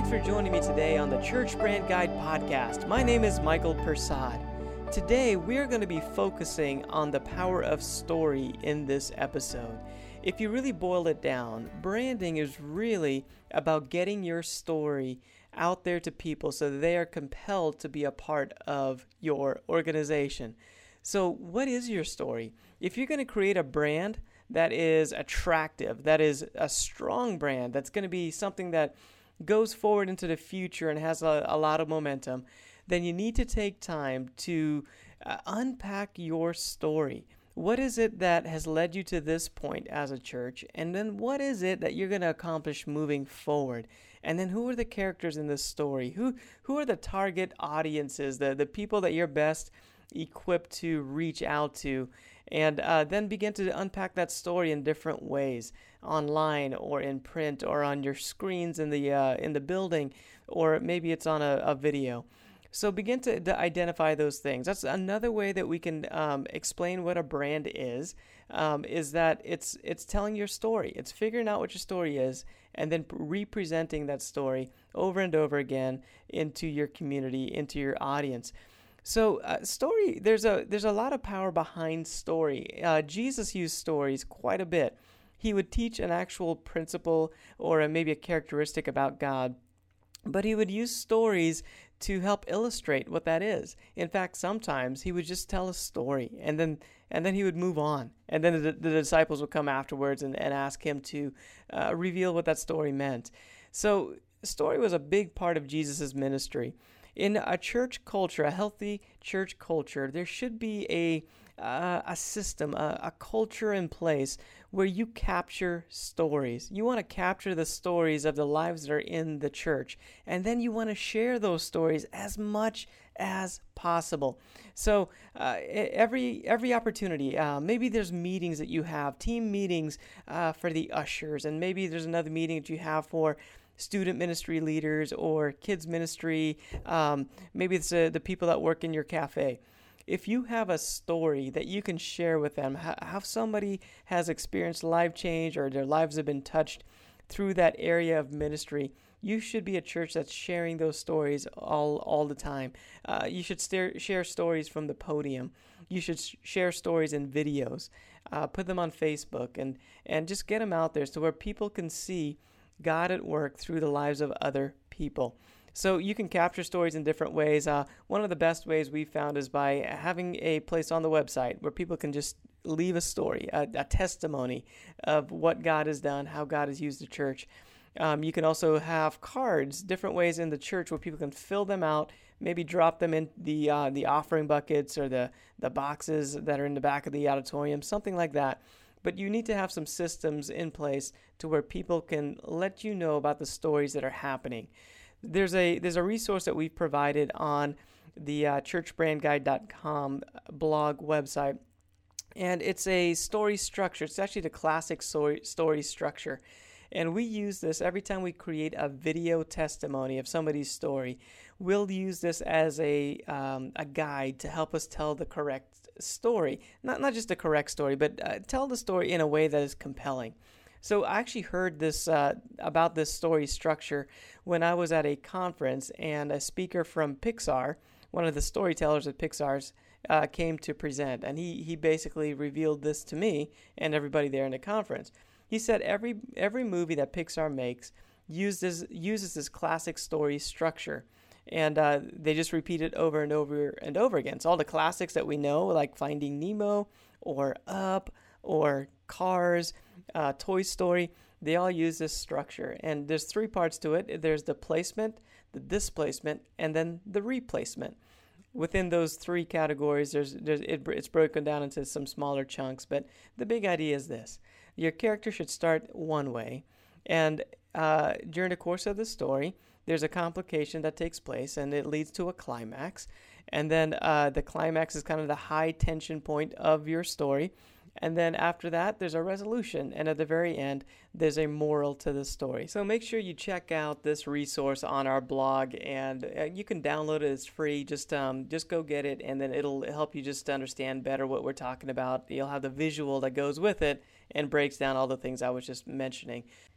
Thanks for joining me today on the Church Brand Guide podcast. My name is Michael Persad. Today, we're going to be focusing on the power of story in this episode. If you really boil it down, branding is really about getting your story out there to people so that they are compelled to be a part of your organization. So what is your story? If you're going to create a brand that is attractive, that is a strong brand, that's going to be something that goes forward into the future and has a lot of momentum, then you need to take time to unpack your story. What is it that has led you to this point as a church? And then what is it that you're going to accomplish moving forward? And then who are the characters in this story? Who are the target audiences, the people that you're best equipped to reach out to? And then begin to unpack that story in different ways, online or in print or on your screens in the building, or maybe it's on a video. So begin to identify those things. That's another way that we can explain what a brand is that it's telling your story. It's figuring out what your story is and then representing that story over and over again into your community, into your audience. So story, there's a lot of power behind story. Jesus used stories quite a bit. He would teach an actual principle or maybe a characteristic about God, but he would use stories to help illustrate what that is. In fact, sometimes he would just tell a story and then he would move on. And then the disciples would come afterwards and ask him to reveal what that story meant. So story was a big part of Jesus' ministry. In a church culture, a healthy church culture, there should be a system, a culture in place where you capture stories. You want to capture the stories of the lives that are in the church, and then you want to share those stories as much as possible. So every opportunity, maybe there's meetings that you have, team meetings for the ushers, and maybe there's another meeting that you have for student ministry leaders or kids ministry. Maybe it's the people that work in your cafe. If you have a story that you can share with them, how somebody has experienced life change or their lives have been touched through that area of ministry, you should be a church that's sharing those stories all the time. You should share stories from the podium. You should share stories in videos. Put them on Facebook and just get them out there so where people can see God at work through the lives of other people. So you can capture stories in different ways. One of the best ways we found is by having a place on the website where people can just leave a story, a testimony of what God has done, how God has used the church. You can also have cards, different ways in the church where people can fill them out, maybe drop them in the offering buckets or the boxes that are in the back of the auditorium, something like that. But you need to have some systems in place to where people can let you know about the stories that are happening. There's a resource that we've provided on the churchbrandguide.com blog website, and it's a story structure. It's actually the classic story structure. And we use this every time we create a video testimony of somebody's story. We'll use this as a guide to help us tell the correct story. Not just the correct story, but tell the story in a way that is compelling. So I actually heard this about this story structure when I was at a conference, and a speaker from Pixar, one of the storytellers at Pixar's, came to present, and he basically revealed this to me and everybody there in the conference. He said every movie that Pixar makes uses this classic story structure, and they just repeat it over and over and over again. So all the classics that we know, like Finding Nemo or Up or Cars, Toy Story, they all use this structure. And there's three parts to it. There's the placement, the displacement, and then the replacement. Within those three categories, it's broken down into some smaller chunks. But the big idea is this. Your character should start one way, and during the course of the story, there's a complication that takes place, and it leads to a climax. And then the climax is kind of the high tension point of your story. And then after that, there's a resolution. And at the very end, there's a moral to the story. So make sure you check out this resource on our blog. And you can download it. It's free. Just go get it. And then it'll help you just understand better what we're talking about. You'll have the visual that goes with it and breaks down all the things I was just mentioning.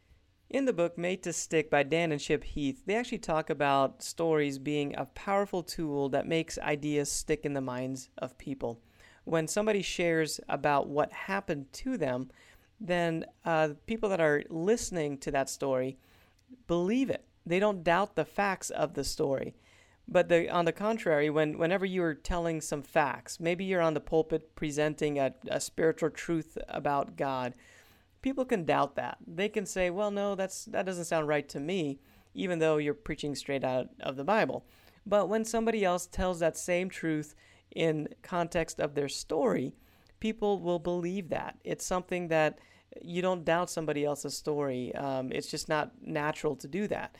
In the book Made to Stick by Dan and Chip Heath, they actually talk about stories being a powerful tool that makes ideas stick in the minds of people. When somebody shares about what happened to them, then people that are listening to that story believe it. They don't doubt the facts of the story. But on the contrary, whenever you're telling some facts, maybe you're on the pulpit presenting a spiritual truth about God, people can doubt that. They can say, well, no, that doesn't sound right to me, even though you're preaching straight out of the Bible. But when somebody else tells that same truth in context of their story, people will believe that. It's something that you don't doubt somebody else's story. It's just not natural to do that.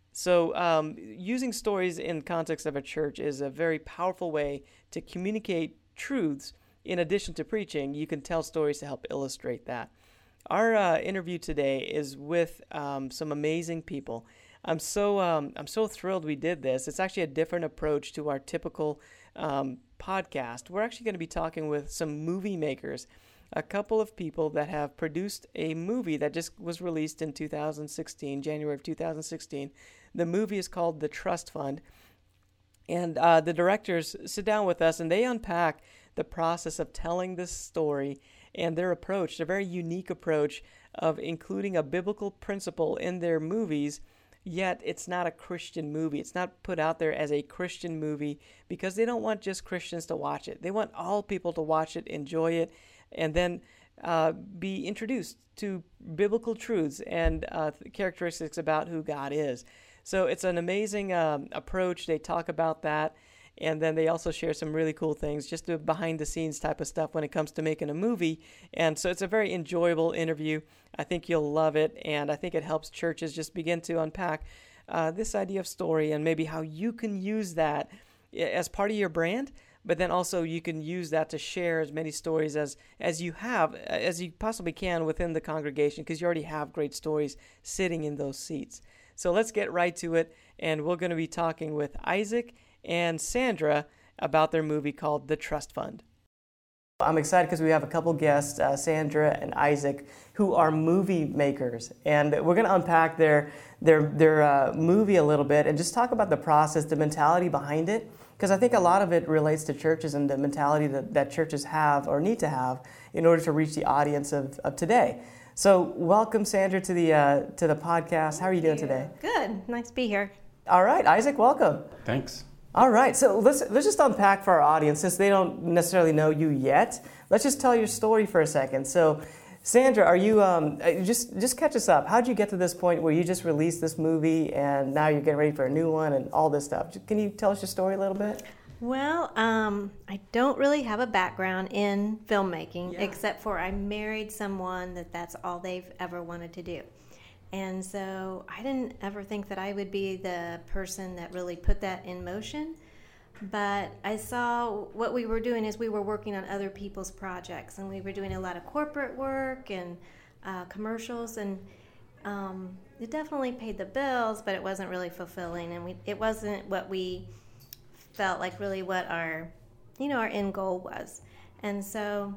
So using stories in context of a church is a very powerful way to communicate truths. In addition to preaching, you can tell stories to help illustrate that. Our interview today is with some amazing people. I'm so thrilled we did this. It's actually a different approach to our typical podcast. We're actually going to be talking with some movie makers, a couple of people that have produced a movie that just was released in 2016, January of 2016. The movie is called The Trust Fund. And the directors sit down with us and they unpack the process of telling this story and their approach, their very unique approach of including a biblical principle in their movies, yet it's not a Christian movie. It's not put out there as a Christian movie because they don't want just Christians to watch it. They want all people to watch it, enjoy it, and then be introduced to biblical truths and characteristics about who God is. So it's an amazing approach. They talk about that. And then they also share some really cool things, just the behind-the-scenes type of stuff when it comes to making a movie. And so it's a very enjoyable interview. I think you'll love it, and I think it helps churches just begin to unpack this idea of story and maybe how you can use that as part of your brand, but then also you can use that to share as many stories as you possibly can within the congregation, because you already have great stories sitting in those seats. So let's get right to it, and we're going to be talking with Isaac and Sandra about their movie called The Trust Fund. I'm excited because we have a couple guests, Sandra and Isaac, who are movie makers, and we're going to unpack their movie a little bit and just talk about the process, the mentality behind it, because I think a lot of it relates to churches and the mentality that churches have or need to have in order to reach the audience of today. So welcome, Sandra, to the podcast. How are you doing today? Good. Nice to be here. All right, Isaac, welcome. Thanks. All right, so let's just unpack for our audience, since they don't necessarily know you yet. Let's just tell your story for a second. So, Sandra, are you just catch us up? How did you get to this point where you just released this movie and now you're getting ready for a new one and all this stuff? Can you tell us your story a little bit? Well, I don't really have a background in filmmaking, except for I married someone that's all they've ever wanted to do. And so I didn't ever think that I would be the person that really put that in motion. But I saw what we were doing is we were working on other people's projects, and we were doing a lot of corporate work and commercials, and it definitely paid the bills, but it wasn't really fulfilling, and it wasn't what we felt like really what our end goal was. And so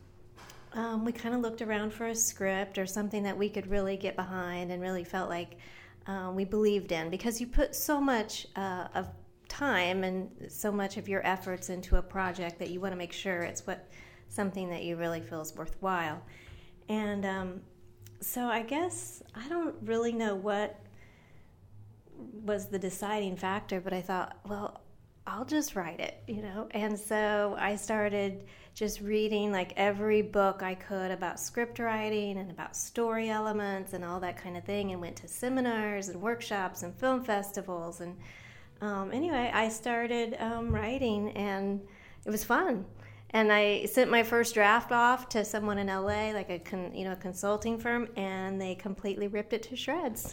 we kind of looked around for a script or something that we could really get behind and really felt like we believed in, because you put so much of time and so much of your efforts into a project that you want to make sure it's something that you really feel is worthwhile. And so I guess I don't really know what was the deciding factor, but I thought, well, I'll just write it, And so I started just reading like every book I could about script writing and about story elements and all that kind of thing, and went to seminars and workshops and film festivals. And anyway, I started writing, and it was fun. And I sent my first draft off to someone in LA, like a consulting firm, and they completely ripped it to shreds.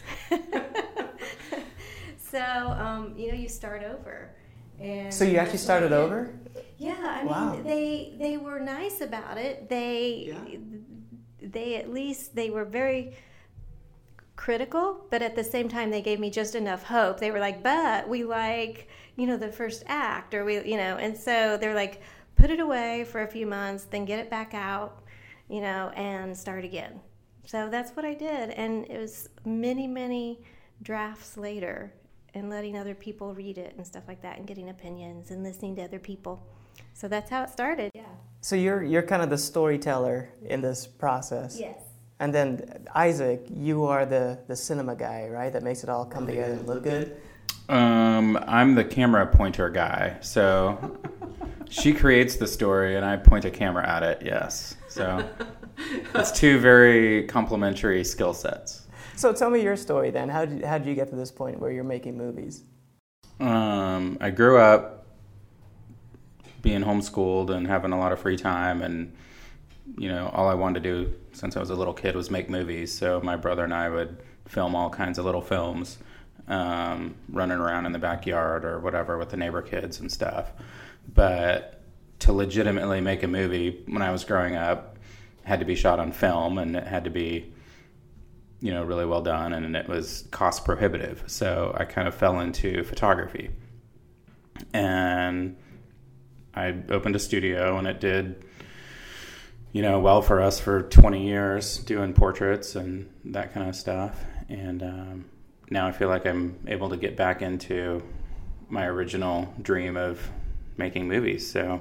So, you start over. And so you actually started over? Yeah, I mean, they were nice about it. They at least, they were very critical, but at the same time, they gave me just enough hope. They were like, but we like, the first act, or and so they're like, put it away for a few months, then get it back out, and start again. So that's what I did, and it was many, many drafts later, and letting other people read it and stuff like that, and getting opinions and listening to other people. So that's how it started. Yeah. So you're kind of the storyteller in this process. Yes. And then Isaac, you are the cinema guy, right? That makes it all come together and look good. I'm the camera pointer guy. So she creates the story and I point a camera at it. Yes. So it's two very complementary skill sets. So tell me your story then. How did you get to this point where you're making movies? I grew up being homeschooled and having a lot of free time, and all I wanted to do since I was a little kid was make movies. So my brother and I would film all kinds of little films, running around in the backyard or whatever with the neighbor kids and stuff. But to legitimately make a movie when I was growing up, it had to be shot on film, and it had to be really well done, and it was cost prohibitive. So I kind of fell into photography, and I opened a studio, and it did well for us for 20 years doing portraits and that kind of stuff. And now I feel like I'm able to get back into my original dream of making movies. So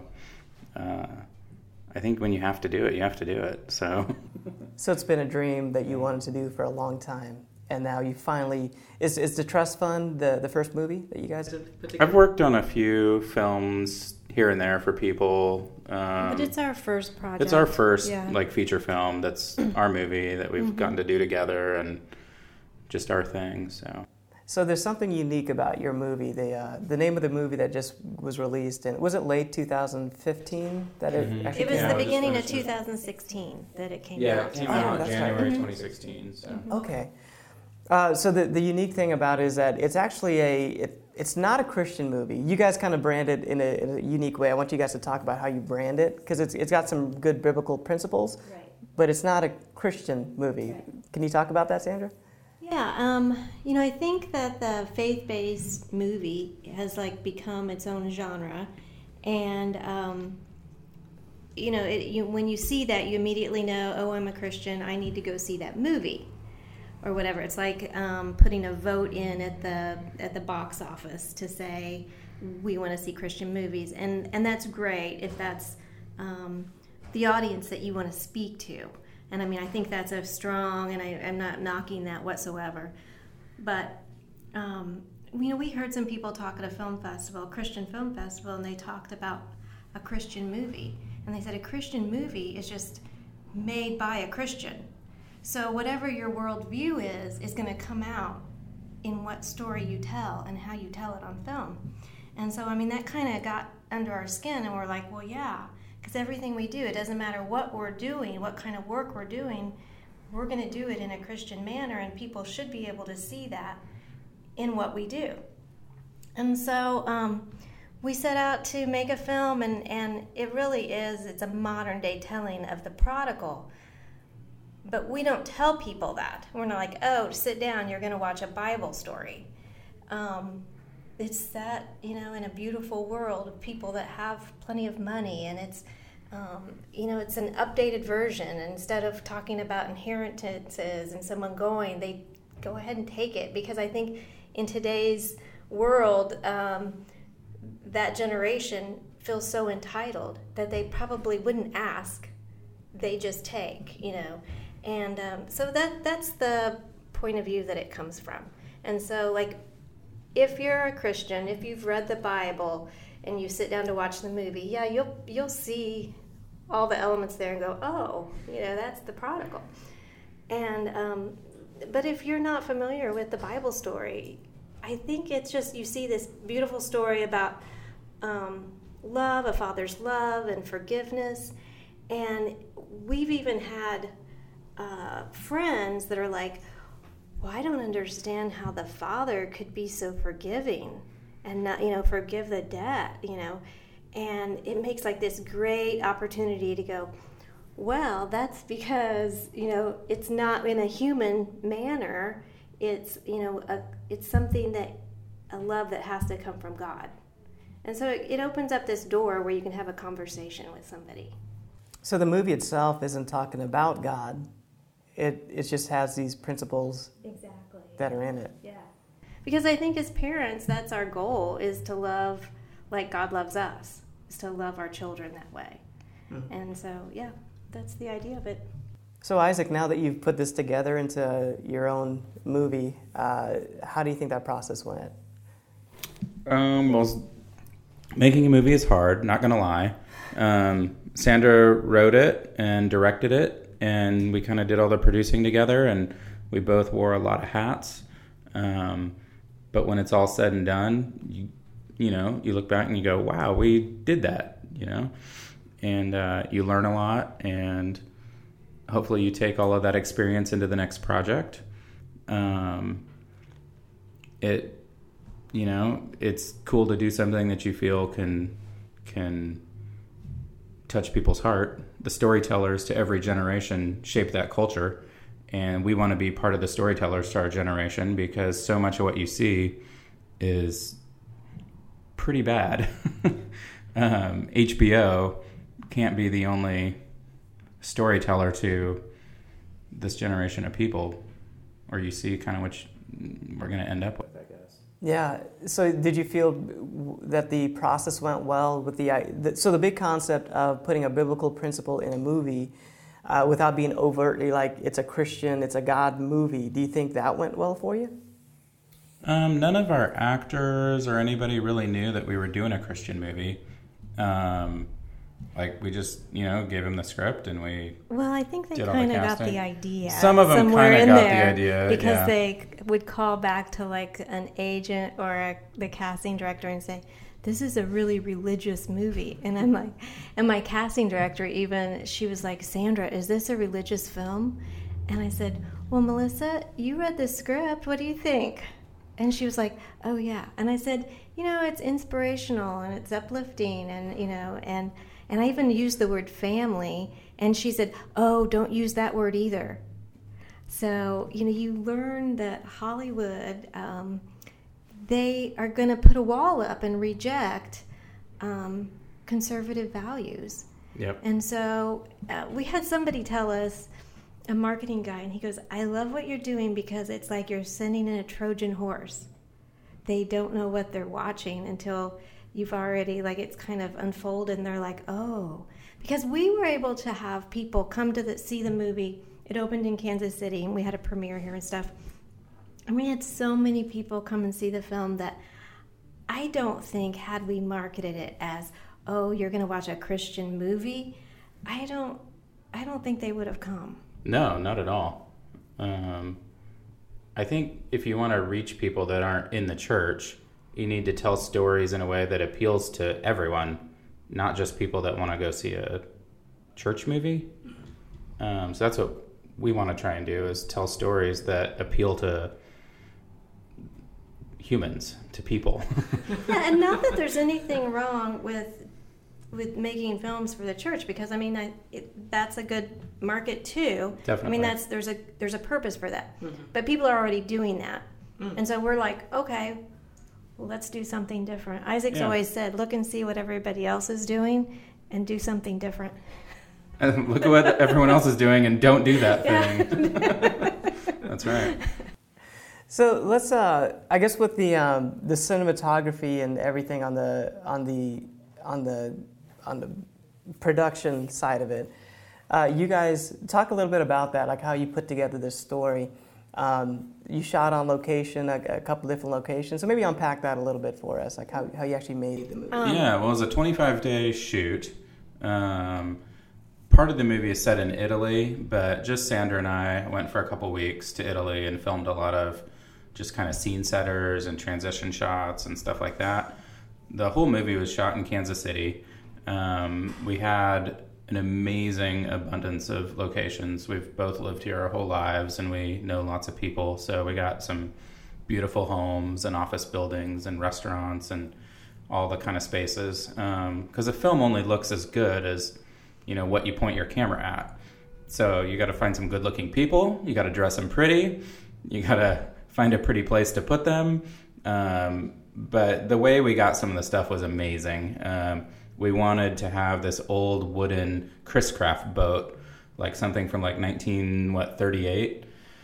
I think when you have to do it, you have to do it. So it's been a dream that you wanted to do for a long time, and now you finally... Is the Trust Fund the first movie that you guys have put together? I've worked on a few films here and there for people. But it's our first project. It's our first feature film. That's our movie that we've gotten to do together, and just our thing. So there's something unique about your movie. The name of the movie that just was released, and was it late 2015 that it actually came out? It was the beginning of 2016 that it came out. Yeah, it came out that's January right. 2016. So. Okay. So the unique thing about it is that it's actually it's not a Christian movie. You guys kind of brand it in a unique way. I want you guys to talk about how you brand it, because it's got some good biblical principles, right. But it's not a Christian movie. Right. Can you talk about that, Sandra? Yeah, I think that the faith-based movie has become its own genre, and when you see that, you immediately know, oh, I'm a Christian, I need to go see that movie, or whatever. It's like putting a vote in at the box office to say we want to see Christian movies, and that's great if that's the audience that you want to speak to. And I think that's a strong, and I'm not knocking that whatsoever. But, we heard some people talk at a Christian film festival, and they talked about a Christian movie. And they said a Christian movie is just made by a Christian. So whatever your worldview is going to come out in what story you tell and how you tell it on film. And so, that kind of got under our skin, and we're like, well, yeah. Because everything we do, it doesn't matter what we're doing, what kind of work we're doing, we're going to do it in a Christian manner, and people should be able to see that in what we do. And so we set out to make a film, and it really it's a modern-day telling of the prodigal. But we don't tell people that. We're not like, oh, sit down, you're going to watch a Bible story. It's that, in a beautiful world of people that have plenty of money, and it's, it's an updated version. And instead of talking about inheritances and someone going, they go ahead and take it. Because I think in today's world, that generation feels so entitled that they probably wouldn't ask. They just take, And so that's the point of view that it comes from. And so, if you're a Christian, if you've read the Bible and you sit down to watch the movie, you'll see all the elements there and go, oh, that's the prodigal. And but if you're not familiar with the Bible story, I think it's just you see this beautiful story about love, a father's love and forgiveness. And we've even had friends that are like, well, I don't understand how the Father could be so forgiving and not, forgive the debt, And it makes this great opportunity to go, well, that's because, it's not in a human manner. It's, it's something a love that has to come from God. And so it opens up this door where you can have a conversation with somebody. So the movie itself isn't talking about God. it just has these principles Exactly. that are in it. Yeah. Because I think as parents, that's our goal, is to love like God loves us, is to love our children that way. Mm-hmm. And so, yeah, that's the idea of it. So Isaac, now that you've put this together into your own movie, how do you think that process went? Well, making a movie is hard, not going to lie. Sandra wrote it and directed it, and we kind of did all the producing together, and we both wore a lot of hats. But when it's all said and done, you look back and you go, wow, we did that, and you learn a lot, and hopefully you take all of that experience into the next project. It's cool to do something that you feel can touch people's heart. The storytellers to every generation shape that culture, and we want to be part of the storytellers to our generation, because so much of what you see is pretty bad. HBO can't be the only storyteller to this generation of people, or you see kind of which we're going to end up with, I guess. Yeah. So did you feel that the process went well with the big concept of putting a biblical principle in a movie without being overtly like it's a Christian, it's a God movie? Do you think that went well for you? None of our actors or anybody really knew that we were doing a Christian movie. We just, gave him the script and we Well, I think they kind of got the idea. Some of them kind of got the idea. Because they would call back to like an agent or the casting director and say, this is a really religious movie. And I'm like, and my casting director even, she was like, Sandra, is this a religious film? And I said, well, Melissa, you read the script. What do you think? And she was like, oh, yeah. And I said, it's inspirational and it's uplifting and I even used the word family. And she said, oh, don't use that word either. So, you learn that Hollywood, they are going to put a wall up and reject conservative values. Yep. And so we had somebody tell us, a marketing guy, and he goes, I love what you're doing because it's like you're sending in a Trojan horse. They don't know what they're watching until you've already, it's kind of unfolded, and they're like, oh. Because we were able to have people come to see the movie. It opened in Kansas City, and we had a premiere here and stuff. And we had so many people come and see the film that I don't think, had we marketed it as, oh, you're going to watch a Christian movie, I don't think they would have come. No, not at all. I think if you want to reach people that aren't in the church, you need to tell stories in a way that appeals to everyone, not just people that want to go see a church movie. So that's what we want to try and do, is tell stories that appeal to humans, to people. Yeah, and not that there's anything wrong with making films for the church, because that's a good market too. Definitely. There's a purpose for that. Mm-hmm. But people are already doing that. Mm-hmm. And so we're like, okay, well, let's do something different. Isaac's always said, look and see what everybody else is doing and do something different. And look at what everyone else is doing and don't do that thing. That's right. So let's, I guess, with the cinematography and everything on the production side of it, you guys talk a little bit about that, like how you put together this story. You shot on location, a couple different locations. So maybe unpack that a little bit for us, like how you actually made the movie. Yeah, well, it was a 25-day shoot. Part of the movie is set in Italy, but just Sandra and I went for a couple weeks to Italy and filmed a lot of just kind of scene setters and transition shots and stuff like that. The whole movie was shot in Kansas City. We had an amazing abundance of locations. We've both lived here our whole lives, and we know lots of people. So we got some beautiful homes and office buildings and restaurants and all the kind of spaces. Because a film only looks as good as, what you point your camera at. So you got to find some good-looking people. You got to dress them pretty. You got to find a pretty place to put them. But the way we got some of the stuff was amazing. We wanted to have this old wooden Chris Craft boat like something from like 1938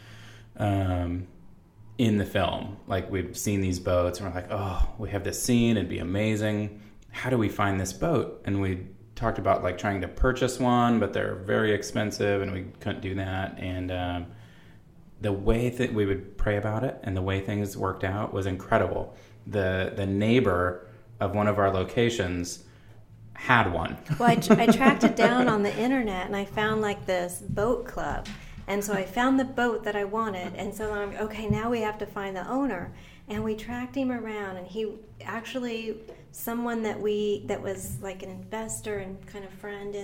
in the film. Like we've seen these boats and we're like, oh, we have this scene, it'd be amazing. How do we find this boat? And we talked about like trying to purchase one, but they're very expensive and we couldn't do that. And the way that we would pray about it and the way things worked out was incredible. The neighbor of one of our locations had one. Well, I tracked it down on the internet and I found like this boat club. And so I found the boat that I wanted. And so I'm okay, now we have to find the owner. And we tracked him around, and he actually, someone that was like an investor and kind of friend,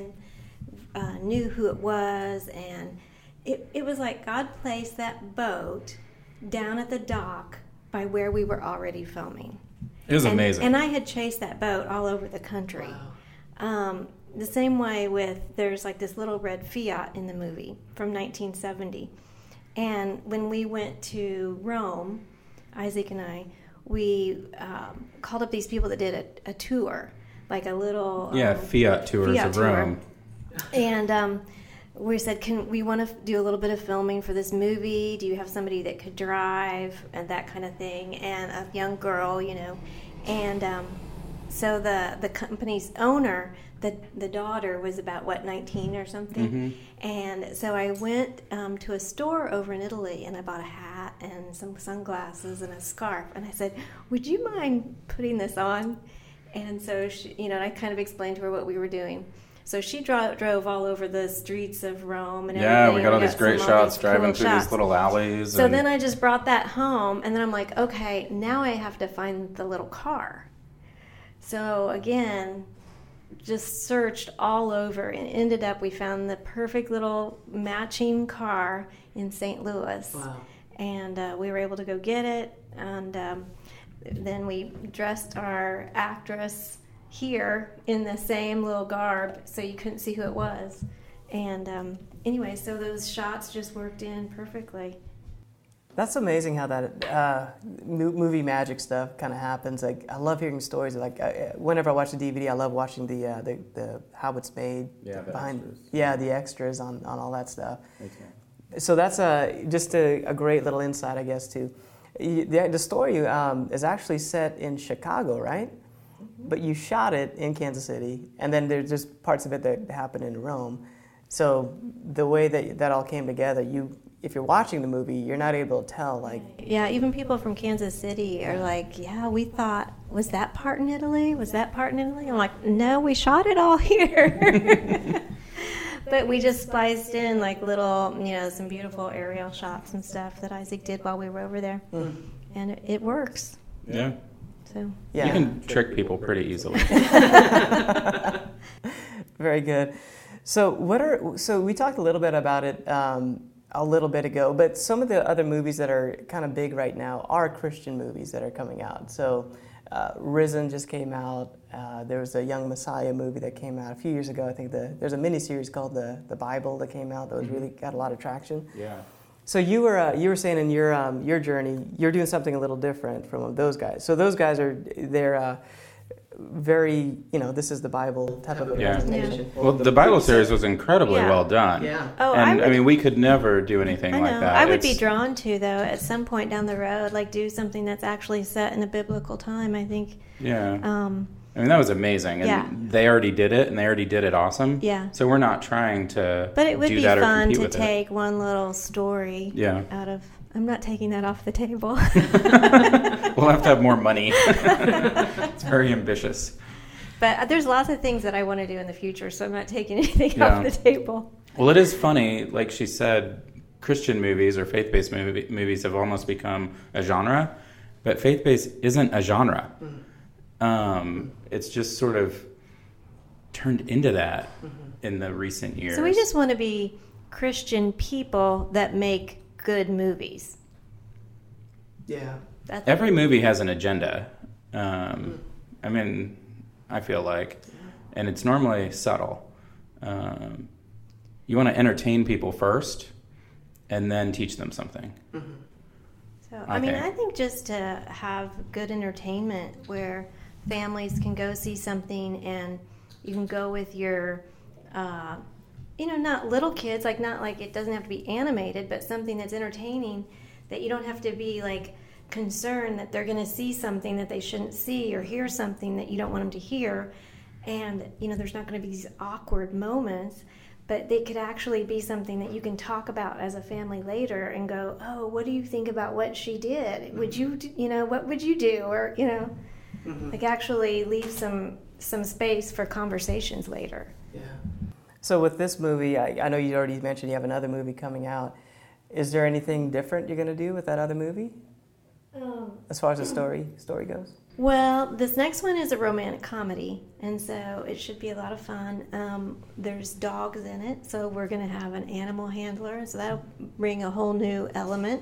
and knew who it was. And it was like God placed that boat down at the dock by where we were already filming. It was amazing. And I had chased that boat all over the country. Wow. The same way there's like this little red Fiat in the movie from 1970. And when we went to Rome, Isaac and I, we called up these people that did a tour, like a little... Fiat tours of Rome. And we said, we want to do a little bit of filming for this movie. Do you have somebody that could drive and that kind of thing? And a young girl, And so the company's owner... The daughter was about, 19 or something? Mm-hmm. And so I went to a store over in Italy, and I bought a hat and some sunglasses and a scarf. And I said, would you mind putting this on? And so, she, I kind of explained to her what we were doing. So she drove all over the streets of Rome and everything. Yeah, we got all these great shots driving through these little alleys. So then I just brought that home, and then I'm like, okay, now I have to find the little car. So again... just searched all over and ended up, we found the perfect little matching car in St. Louis. Wow. And we were able to go get it, and then we dressed our actress here in the same little garb so you couldn't see who it was. And anyway, so those shots just worked in perfectly. That's amazing how that movie magic stuff kind of happens. Like, I love hearing stories. Like, whenever I watch the DVD, I love watching the how it's made. Yeah, behind. Extras. Yeah, the extras on all that stuff. Okay. So that's just a great little insight, I guess, too. The story is actually set in Chicago, right? Mm-hmm. But you shot it in Kansas City, and then there's just parts of it that happen in Rome. So the way that all came together, if you're watching the movie, you're not able to tell, like... Yeah, even people from Kansas City are like, yeah, we thought, was that part in Italy? Was that part in Italy? I'm like, no, we shot it all here. But we just spliced in, like, little, some beautiful aerial shots and stuff that Isaac did while we were over there. Mm. And it works. Yeah. So. Yeah. You can trick people pretty easily. Very good. So we talked a little bit about it a little bit ago, but some of the other movies that are kind of big right now are Christian movies that are coming out. So Risen just came out. There was a Young Messiah movie that came out a few years ago. I think there's a miniseries called the Bible that came out that was really got a lot of traction. Yeah. So you were saying in your journey, you're doing something a little different from those guys. So those guys they're very, this is the Bible type of presentation. Well, the Bible series was incredibly well done. Yeah. Oh, and I mean, we could never do anything like that. I would be drawn to, though, at some point down the road, like do something that's actually set in a biblical time, I think. Yeah. I mean, that was amazing. And they already did it, and they already did it awesome. Yeah. So we're not trying to But it would do be that or fun compete to with take one little story out of... I'm not taking that off the table. We'll have to have more money. It's very ambitious. But there's lots of things that I want to do in the future, so I'm not taking anything off the table. Well, it is funny, like she said, Christian movies or faith-based movies have almost become a genre, but faith-based isn't a genre. It's just sort of turned into that in the recent years. So we just want to be Christian people that make good movies. Yeah. Every movie has an agenda. I mean... I feel like, and it's normally subtle. You want to entertain people first, and then teach them something. Mm-hmm. So, I think just to have good entertainment where families can go see something, and you can go with your not little kids, like not like it doesn't have to be animated, but something that's entertaining, that you don't have to be like concerned that they're going to see something that they shouldn't see or hear something that you don't want them to hear. And, there's not going to be these awkward moments, but they could actually be something that you can talk about as a family later and go, oh, what do you think about what she did? Would you, what would you do? Or, like actually leave some space for conversations later. Yeah. So with this movie, I know you already mentioned you have another movie coming out. Is there anything different you're going to do with that other movie? As far as the story goes? Well, this next one is a romantic comedy, and so it should be a lot of fun. There's dogs in it, so we're going to have an animal handler, so that'll bring a whole new element.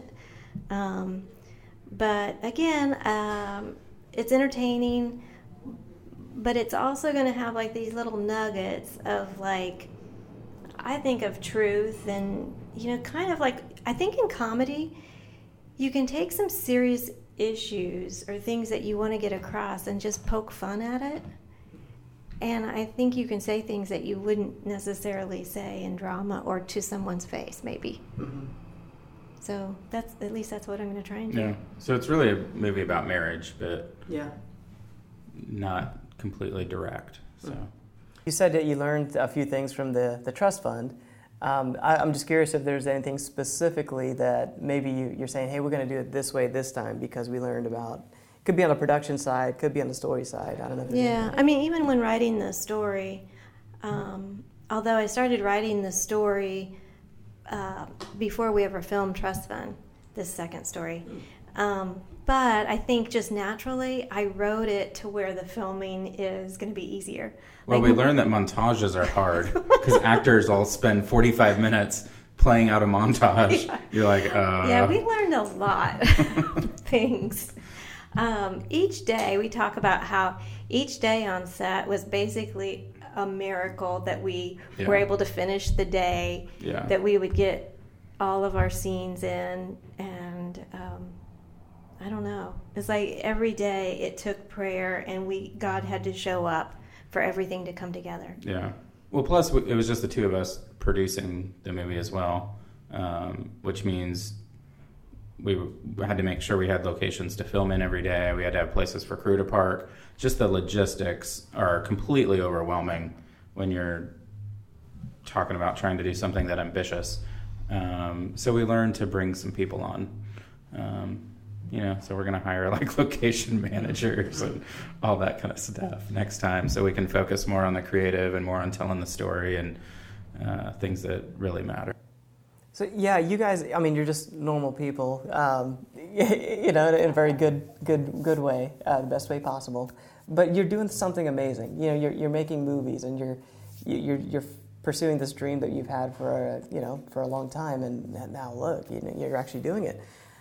But again, it's entertaining, but it's also going to have like these little nuggets of like, I think of truth and, kind of like, I think in comedy, you can take some serious issues or things that you want to get across and just poke fun at it. And I think you can say things that you wouldn't necessarily say in drama or to someone's face, maybe. Mm-hmm. So that's what I'm going to try and do. Yeah. So it's really a movie about marriage, but not completely direct. So you said that you learned a few things from the trust fund. I'm just curious if there's anything specifically that maybe you're saying, hey, we're going to do it this way this time because we learned about. Could be on the production side, could be on the story side. I don't know. If yeah, I mean, even when writing the story, although I started writing the story before we ever filmed Trust Fund, this second story. But I think just naturally, I wrote it to where the filming is going to be easier. Well, we learned that montages are hard because actors all spend 45 minutes playing out a montage. Yeah. You're like, Yeah, we learned a lot of things. Each day, we talk about how each day on set was basically a miracle that we were able to finish the day, that we would get all of our scenes in, and I don't know. It's like every day it took prayer, and God had to show up for everything to come together. Yeah. Well, plus it was just the two of us producing the movie as well, which means we had to make sure we had locations to film in every day. We had to have places for crew to park. Just the logistics are completely overwhelming when you're talking about trying to do something that ambitious. So we learned to bring some people on. So we're going to hire like location managers and all that kind of stuff next time so we can focus more on the creative and more on telling the story and things that really matter. So yeah, you guys, I mean, you're just normal people, in a very good way, the best way possible. But you're doing something amazing. You're making movies and you're pursuing this dream that you've had for a long time, and now look, you're actually doing it.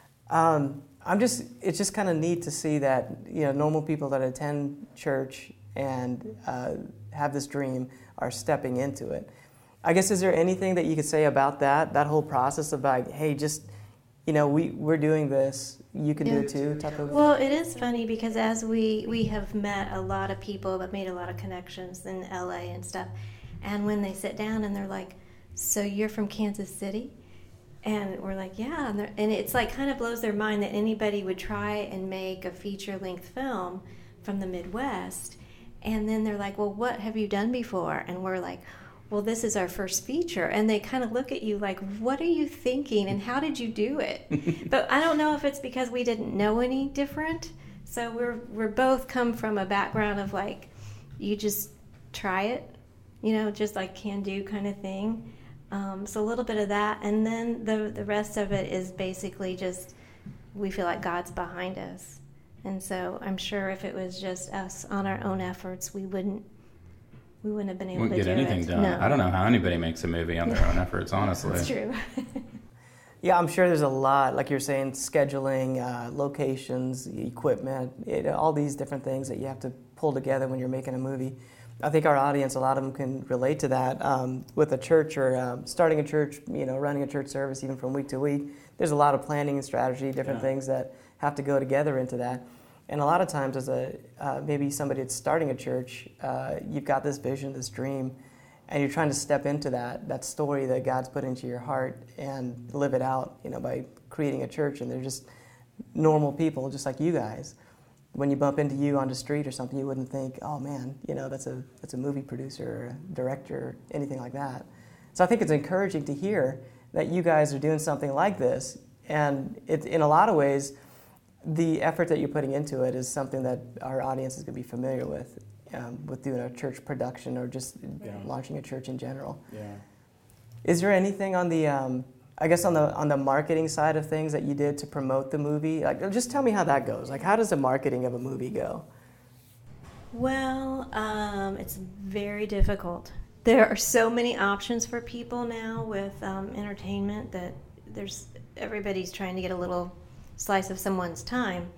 It's just kind of neat to see that, normal people that attend church and have this dream are stepping into it. I guess, is there anything that you could say about that whole process of like, hey, just, we're doing this, you can do it too, type of? Well, it is funny because as we have met a lot of people, but made a lot of connections in LA and stuff, and when they sit down and they're like, so you're from Kansas City? And we're like, yeah. And it's like kind of blows their mind that anybody would try and make a feature-length film from the Midwest. And then they're like, well, what have you done before? And we're like, well, this is our first feature. And they kind of look at you like, what are you thinking? And how did you do it? But I don't know if it's because we didn't know any different. So we're both come from a background of like, you just try it, just like can-do kind of thing. So a little bit of that, and then the rest of it is basically just we feel like God's behind us, and so I'm sure if it was just us on our own efforts, we wouldn't have been able to do it. Wouldn't get anything done. No. I don't know how anybody makes a movie on their own efforts, honestly. That's true. Yeah, I'm sure there's a lot, like you're saying, scheduling, locations, equipment, all these different things that you have to pull together when you're making a movie. I think our audience, a lot of them can relate to that. With a church or starting a church, running a church service even from week to week, there's a lot of planning and strategy, different things that have to go together into that. And a lot of times as maybe somebody that's starting a church, you've got this vision, this dream, and you're trying to step into that story that God's put into your heart and live it out, by creating a church, and they're just normal people just like you guys. When you bump into you on the street or something, you wouldn't think, oh man, that's a movie producer or a director or anything like that. So I think it's encouraging to hear that you guys are doing something like this, and in a lot of ways, the effort that you're putting into it is something that our audience is going to be familiar with doing a church production or just launching a church in general. Yeah. Is there anything on the, on the marketing side of things that you did to promote the movie? Like, just tell me how that goes. Like, how does the marketing of a movie go? Well, it's very difficult. There are so many options for people now with entertainment that everybody's trying to get a little slice of someone's time.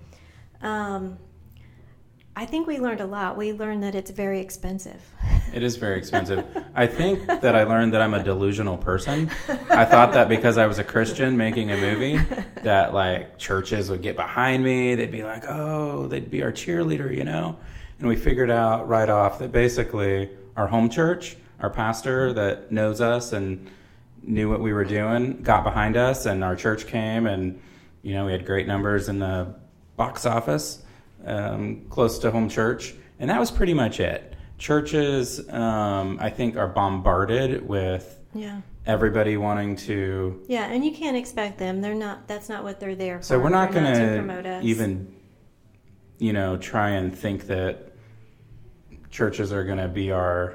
I think we learned a lot. We learned that it's very expensive. It is very expensive. I think that I learned that I'm a delusional person. I thought that because I was a Christian making a movie, that like churches would get behind me. They'd be like, oh, they'd be our cheerleader, And we figured out right off that basically our home church, our pastor that knows us and knew what we were doing, got behind us, and our church came, and we had great numbers in the box office, close to home church, and that was pretty much it. Churches, I think, are bombarded with everybody wanting to. Yeah, and you can't expect them. They're not. That's not what they're there for. So we're not going to even, try and think that churches are going to be our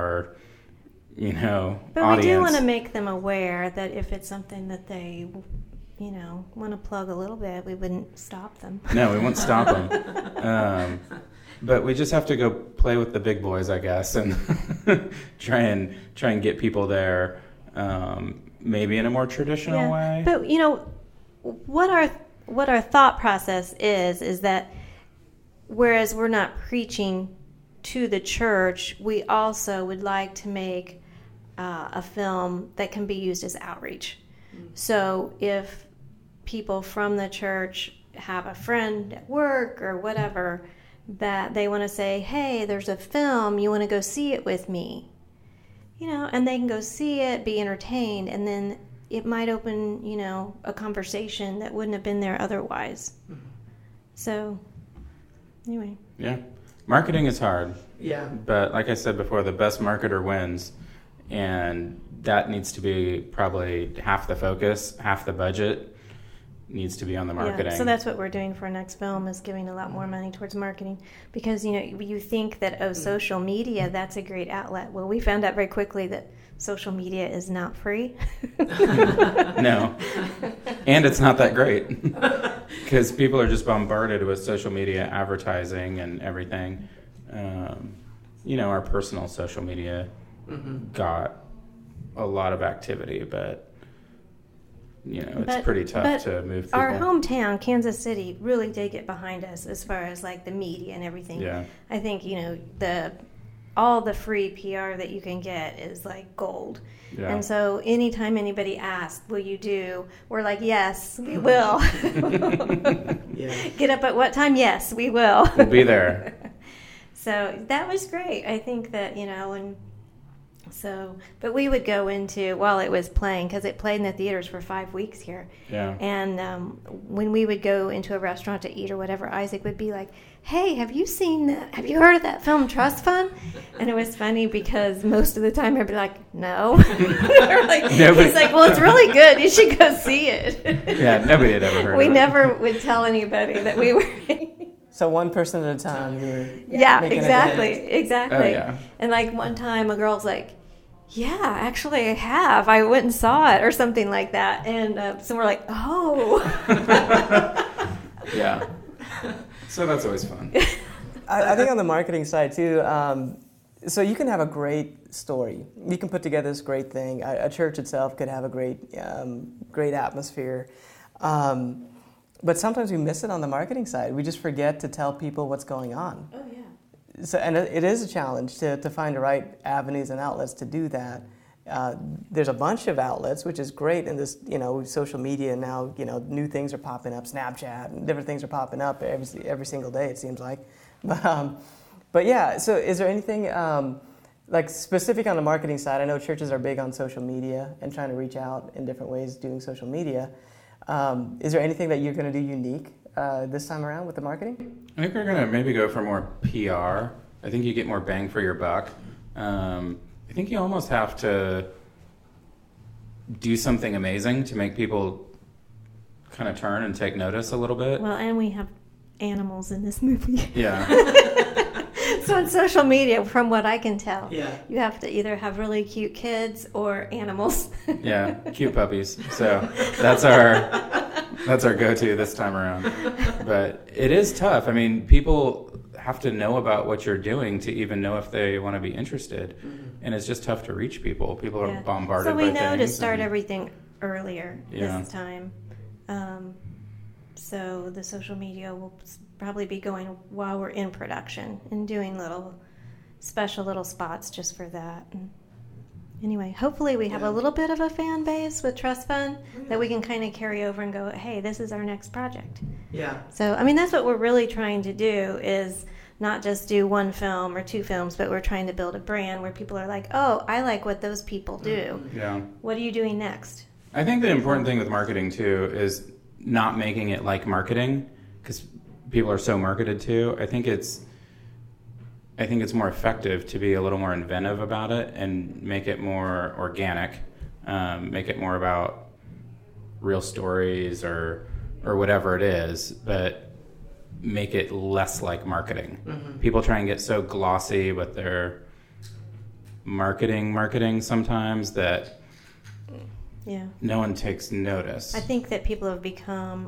But audience. We do want to make them aware that if it's something that they, want to plug a little bit, we wouldn't stop them. No, we won't stop them. But we just have to go play with the big boys, I guess, and try and get people there, maybe in a more traditional way. But what our thought process is that whereas we're not preaching to the church, we also would like to make a film that can be used as outreach. So if people from the church have a friend at work or whatever that they want to say, hey, there's a film, you want to go see it with me, and they can go see it, be entertained, and then it might open, a conversation that wouldn't have been there otherwise. So anyway. Yeah. Marketing is hard. Yeah. But like I said before, the best marketer wins. And that needs to be probably half the focus, half the budget needs to be on the marketing. Yeah, so that's what we're doing for our next film, is giving a lot more money towards marketing. Because, you think that, social media, that's a great outlet. Well, we found out very quickly that social media is not free. No. And it's not that great. Because people are just bombarded with social media advertising and everything. Our personal social media got a lot of activity, but it's pretty tough to move people. Our hometown, Kansas City, really did get behind us as far as like the media and everything. Yeah. I think all the free PR that you can get is like gold. Yeah. And so anytime anybody asks, will you do? We're like, yes, we will. Get up at what time? Yes, we will. We'll be there. So that was great. I think that, but we would go into, while it was playing, because it played in the theaters for 5 weeks here. Yeah. And when we would go into a restaurant to eat or whatever, Isaac would be like, hey, have you heard of that film Trust Fund? And it was funny because most of the time I'd be like, no. He's like, well, it's really good. You should go see it. Yeah, nobody had ever heard of it. We never would tell anybody that we were... So one person at a time, you were exactly. Oh, yeah. And like one time a girl's like, yeah, actually I have. I went and saw it or something like that. And so we're like, oh. Yeah. So that's always fun. I think on the marketing side too, so you can have a great story. You can put together this great thing. A church itself could have a great atmosphere. But sometimes we miss it on the marketing side. We just forget to tell people what's going on. Oh, yeah. So, and it is a challenge to find the right avenues and outlets to do that. There's a bunch of outlets, which is great in this, social media now, new things are popping up, Snapchat, and different things are popping up every single day, it seems like. But yeah, so is there anything like specific on the marketing side, I know churches are big on social media and trying to reach out in different ways doing social media. Is there anything that you're going to do unique this time around with the marketing? I think we're going to maybe go for more PR. I think you get more bang for your buck. I think you almost have to do something amazing to make people kind of turn and take notice a little bit. Well, and we have animals in this movie. Yeah. So on social media, from what I can tell, Yeah. you have to either have really cute kids or animals. Yeah, cute puppies. So that's our go-to this time around. But it is tough. I mean, people have to know about what you're doing to even know if they want to be interested. And it's just tough to reach people. People are bombarded by things. So we know to start everything earlier Yeah. this time. So the social media will probably be going while we're in production and doing special little spots just for that. And anyway, hopefully we have a little bit of a fan base with Trust Fund that we can kind of carry over and go, hey, this is our next project. Yeah. So, I mean, that's what we're really trying to do, is not just do one film or two films, but we're trying to build a brand where people are like, oh, I like what those people do. Yeah. What are you doing next? I think the important thing with marketing too is not making it like marketing, because people are so marketed to. I think it's more effective to be a little more inventive about it and make it more organic, make it more about real stories or whatever it is, but make it less like marketing. People try and get so glossy with their marketing sometimes that no one takes notice. I think that people have become,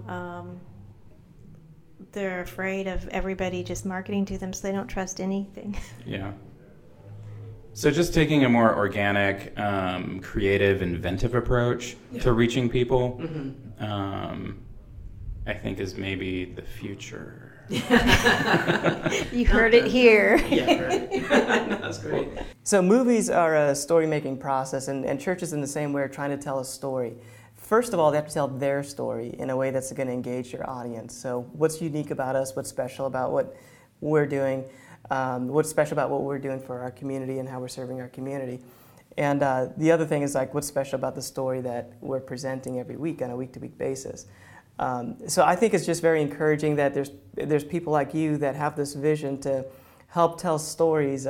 they're afraid of everybody just marketing to them, so they don't trust anything. Yeah. So just taking a more organic, creative, inventive approach to reaching people, I think is maybe the future. You heard it here. Yeah, right. That's great. So movies are a story-making process, and churches in the same way are trying to tell a story. First of all, they have to tell their story in a way that's going to engage your audience. So what's unique about us? What's special about what we're doing? What's special about what we're doing for our community and how we're serving our community? And the other thing is, like, what's special about the story that we're presenting every week on a week-to-week basis? So I think it's just very encouraging that there's people like you that have this vision to help tell stories,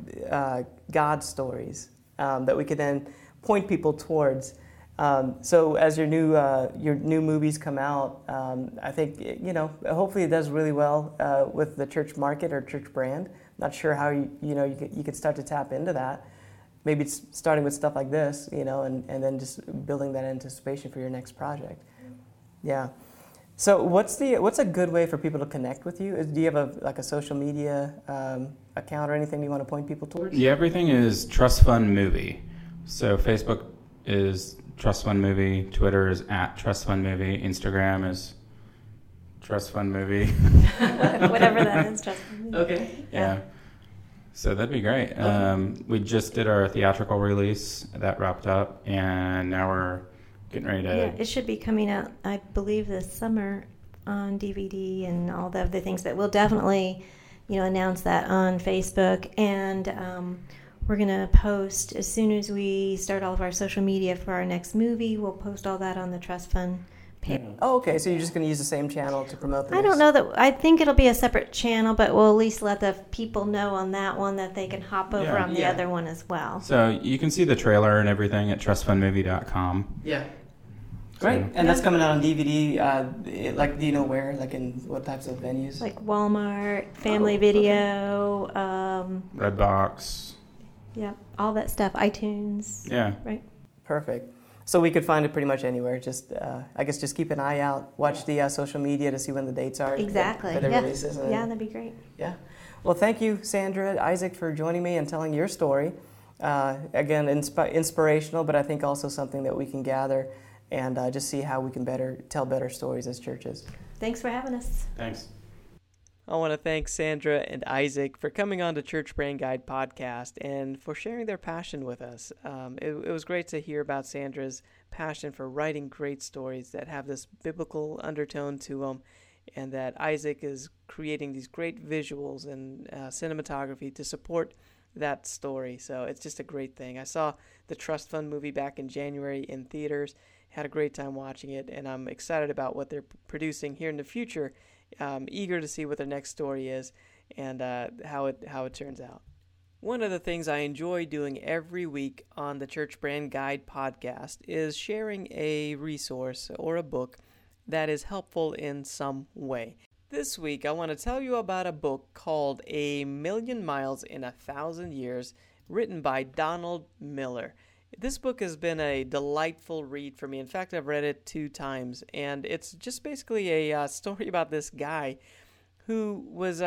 God stories, that we could then point people towards. So as your new movies come out, I think, hopefully it does really well with the church market or church brand. Not sure how you could start to tap into that. Maybe it's starting with stuff like this, and then just building that anticipation for your next project. Yeah. So what's a good way for people to connect with you? Do you have a social media account or anything you want to point people towards? Yeah, everything is Trust Fund Movie. So Facebook is Trust Fund Movie, Twitter is @TrustFundMovie, Instagram is Trust Fund Movie. Whatever that is, Trust Fund Movie. Okay. Yeah. So that'd be great. We just did our theatrical release. That wrapped up, and now we're getting ready to... Yeah, it should be coming out, I believe, this summer on DVD and all the other things, but we'll definitely, announce that on Facebook, and we're going to post, as soon as we start all of our social media for our next movie, we'll post all that on the Trust Fund page. Oh, okay, so you're just going to use the same channel to promote the I don't know that, I think it'll be a separate channel, but we'll at least let the people know on that one that they can hop over on the other one as well. So you can see the trailer and everything at trustfundmovie.com. Yeah. Great, and that's coming out on DVD, do you know where, like in what types of venues? Like Walmart, Family Video, Redbox. Yeah, all that stuff, iTunes. Yeah. Right. Perfect. So we could find it pretty much anywhere. Just, I guess, just keep an eye out. Watch the social media to see when the dates are. Exactly. For the releases. Yeah, that'd be great. Yeah. Well, thank you, Sandra, Isaac, for joining me and telling your story. Again, inspirational, but I think also something that we can gather and just see how we can tell better stories as churches. Thanks for having us. Thanks. I want to thank Sandra and Isaac for coming on to Church Brand Guide podcast and for sharing their passion with us. It was great to hear about Sandra's passion for writing great stories that have this biblical undertone to them, and that Isaac is creating these great visuals and cinematography to support that story. So it's just a great thing. I saw the Trust Fund movie back in January in theaters, had a great time watching it, and I'm excited about what they're producing here in the future. Eager to see what their next story is and how it turns out. One of the things I enjoy doing every week on the Church Brand Guide podcast is sharing a resource or a book that is helpful in some way. This week, I want to tell you about a book called A Million Miles in 1,000 Years, written by Donald Miller. This book has been a delightful read for me. In fact, I've read it 2 times, and it's just basically a story about this guy who was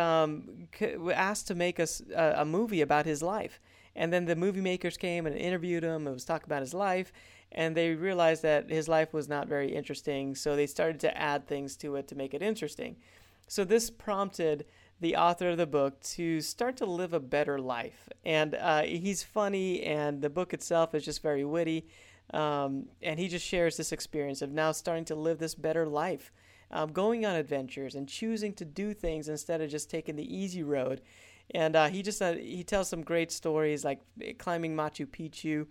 asked to make a movie about his life. And then the movie makers came and interviewed him and was talking about his life, and they realized that his life was not very interesting, so they started to add things to it to make it interesting. So this prompted the author of the book to start to live a better life. And he's funny, and the book itself is just very witty, and he just shares this experience of now starting to live this better life. Going on adventures and choosing to do things instead of just taking the easy road. And he tells some great stories like climbing Machu Picchu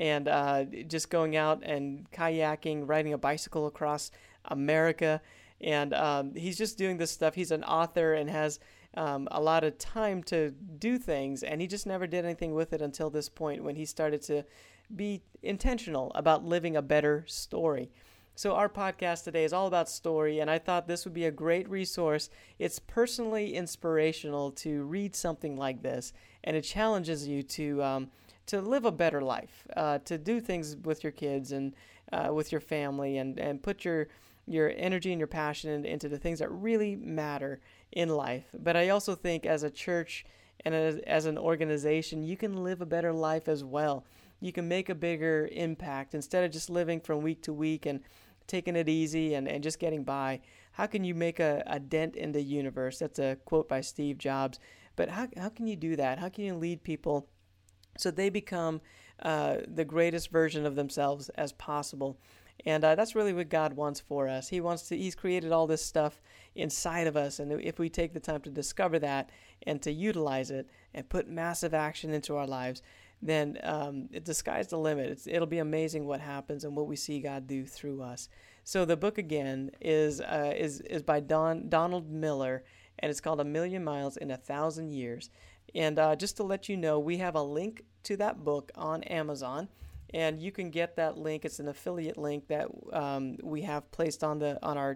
and just going out and kayaking, riding a bicycle across America. And he's just doing this stuff. He's an author and has a lot of time to do things. And he just never did anything with it until this point when he started to be intentional about living a better story. So our podcast today is all about story, and I thought this would be a great resource. It's personally inspirational to read something like this, and it challenges you to live a better life, to do things with your kids and with your family, and put your energy and your passion into the things that really matter in life. But I also think as a church and as an organization, you can live a better life as well. You can make a bigger impact instead of just living from week to week and taking it easy and just getting by. How can you make a dent in the universe? That's a quote by Steve Jobs. But how can you do that? How can you lead people so they become the greatest version of themselves as possible? And that's really what God wants for us. He's created all this stuff inside of us, and if we take the time to discover that and to utilize it and put massive action into our lives, then the sky's the limit. It'll be amazing what happens and what we see God do through us. So the book again is by Donald Miller, and it's called A Million Miles in 1,000 Years. And just to let you know, we have a link to that book on Amazon, and you can get that link. It's an affiliate link that we have placed on our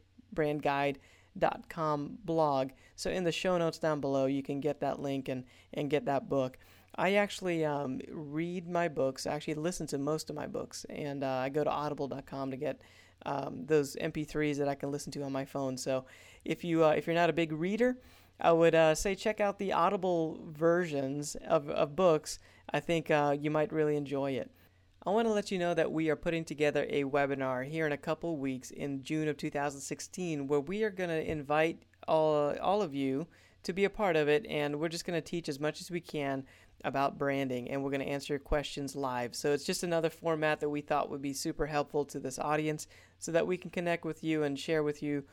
churchbrandguide.com blog. So in the show notes down below, you can get that link and get that book. I actually read my books. I actually listen to most of my books, and I go to audible.com to get those MP3s that I can listen to on my phone. So if you're not a big reader, I would say check out the Audible versions of books. I think you might really enjoy it. I want to let you know that we are putting together a webinar here in a couple weeks in June of 2016 where we are going to invite all of you to be a part of it, and we're just going to teach as much as we can about branding, and we're going to answer your questions live. So it's just another format that we thought would be super helpful to this audience so that we can connect with you and share with you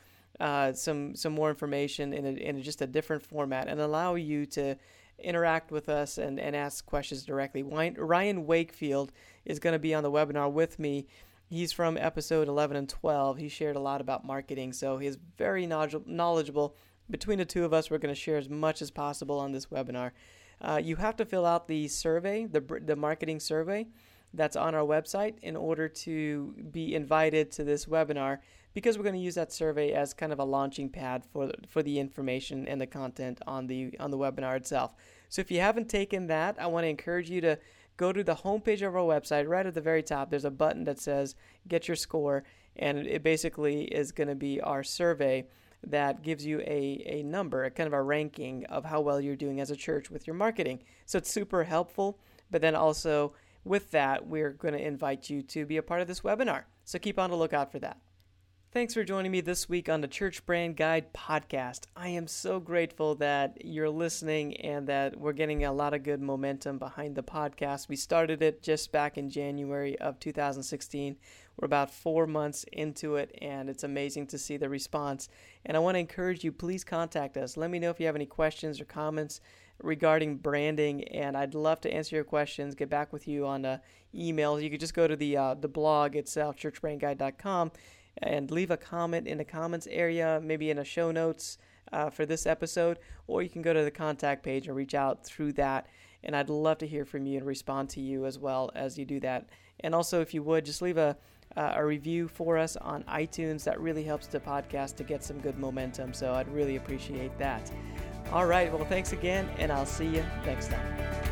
some more information in just a different format and allow you to interact with us and ask questions directly. Ryan Wakefield is going to be on the webinar with me. He's from episode 11 and 12. He shared a lot about marketing, so he's very knowledgeable. Between the two of us, we're going to share as much as possible on this webinar. You have to fill out the survey, the marketing survey that's on our website in order to be invited to this webinar, because we're going to use that survey as kind of a launching pad for the information and the content on the webinar itself. So if you haven't taken that, I want to encourage you to go to the homepage of our website. Right at the very top, there's a button that says Get Your Score, and it basically is going to be our survey that gives you a number, a kind of a ranking of how well you're doing as a church with your marketing. So it's super helpful, but then also with that, we're going to invite you to be a part of this webinar. So keep on the lookout for that. Thanks for joining me this week on the Church Brand Guide podcast. I am so grateful that you're listening and that we're getting a lot of good momentum behind the podcast. We started it just back in January of 2016. We're about 4 months into it, and it's amazing to see the response. And I want to encourage you, please contact us. Let me know if you have any questions or comments. regarding branding, and I'd love to answer your questions, get back with you on emails. You could just go to the blog itself, churchbrandguide.com, and leave a comment in the comments area, maybe in a show notes for this episode, or you can go to the contact page and reach out through that. And I'd love to hear from you and respond to you as well as you do that. And also, if you would, just leave a review for us on iTunes. That really helps the podcast to get some good momentum. So I'd really appreciate that. All right. Well, thanks again, and I'll see you next time.